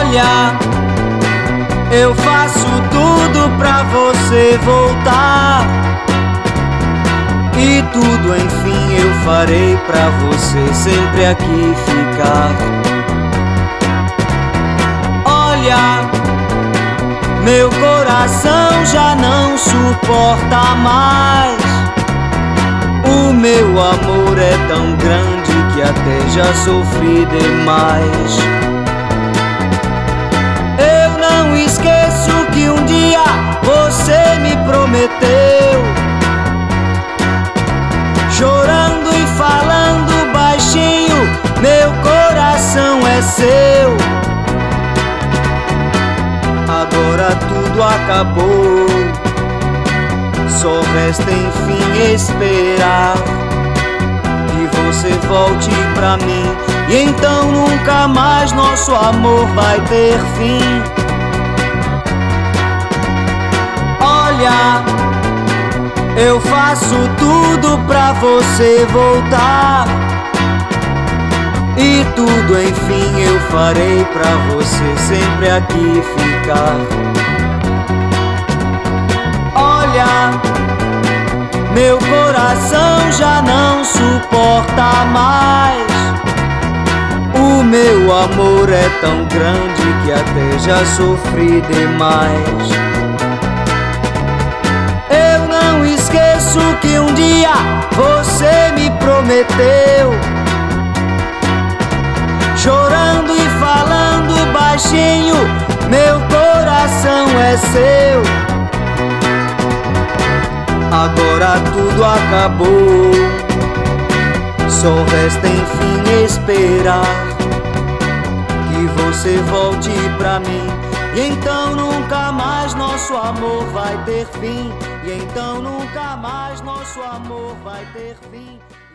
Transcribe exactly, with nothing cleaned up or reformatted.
Olha, eu faço tudo pra você voltar, e tudo enfim eu farei pra você sempre aqui ficar. Olha, meu coração já não suporta mais. O meu amor é tão grande que até já sofri demais. Eu não esqueço que um dia você me prometeu, chorando e falando baixinho, meu coração é seu. Agora tudo acabou, só resta enfim esperar que você volte pra mim, e então nunca mais nosso amor vai ter fim. Olha, eu faço tudo pra você voltar, e tudo enfim eu farei pra você sempre aqui ficar. Olha, meu coração já não suporta mais. O meu amor é tão grande que até já sofri demais. Eu não esqueço que um dia você me prometeu, chorando e falando baixinho, meu coração é seu. Agora tudo acabou, só resta enfim esperar que você volte pra mim, e então nunca mais nosso amor vai ter fim. E então nunca mais nosso amor vai ter fim.